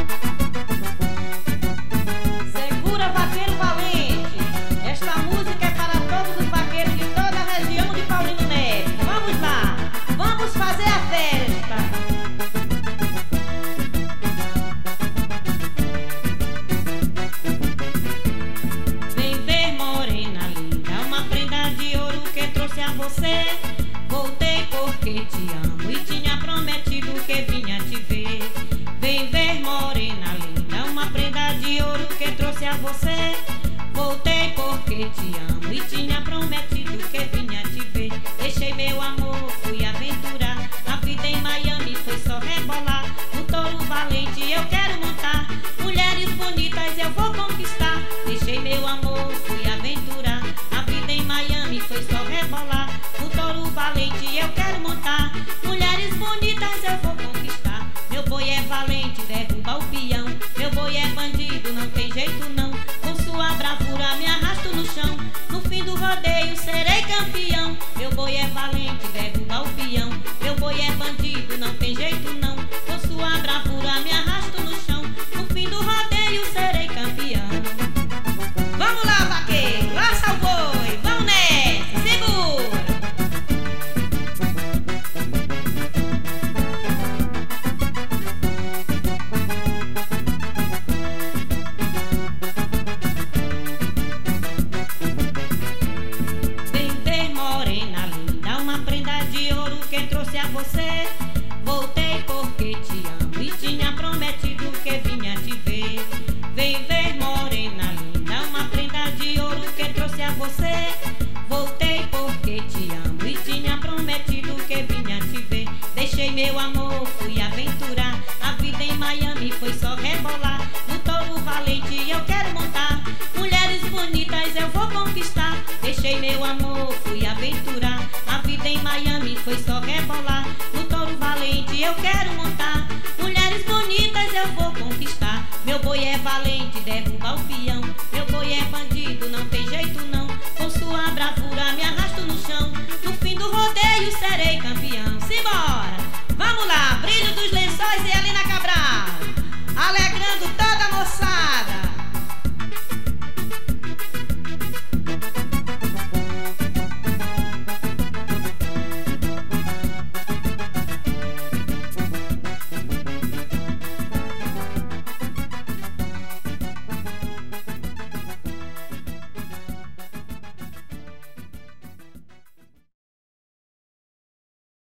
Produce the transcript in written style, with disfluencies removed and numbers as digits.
Segura, vaqueiro valente. Esta música é para todos os vaqueiros de toda a região de Paulino Neto. Vamos lá, vamos fazer a festa. Vem ver, morena linda, uma prenda de ouro que trouxe a você. Voltei porque te amo e tinha prometido que vinha te ver. Vem ver, morena linda, uma prenda de ouro que trouxe a você. Voltei porque te amo e tinha prometido que vinha te ver. Deixei meu amor, fui aventurar. A vida em Miami foi só rebolar. No touro valente eu quero montar. Mulheres bonitas eu vou conquistar. Deixei meu amor, fui aventurar. A vida em Miami foi só rebolar. No touro valente eu quero montar. Mulheres bonitas eu vou conquistar. Meu boi é valente, derruba o peão. Meu boi é bandido, não tem jeito não. Com sua bravura me arrasto no chão. No fim do rodeio serei campeão. Meu boi é valente, derruba o peão. Meu boi é bandido, não tem jeito não. Com sua bravura me arrasto no chão. No fim do rodeio serei campeão. Vamos lá, vaqueiro, laça o boi, vamos nessa, segura. Vem ver, morena linda, uma prenda de ouro que trouxe a você. Voltei porque te amo e tinha prometido que vinha te ver. Vem ver, morena linda, uma prenda de ouro que trouxe a você. Voltei porque te amo e tinha prometido que vinha te ver. Deixei meu amor, fui a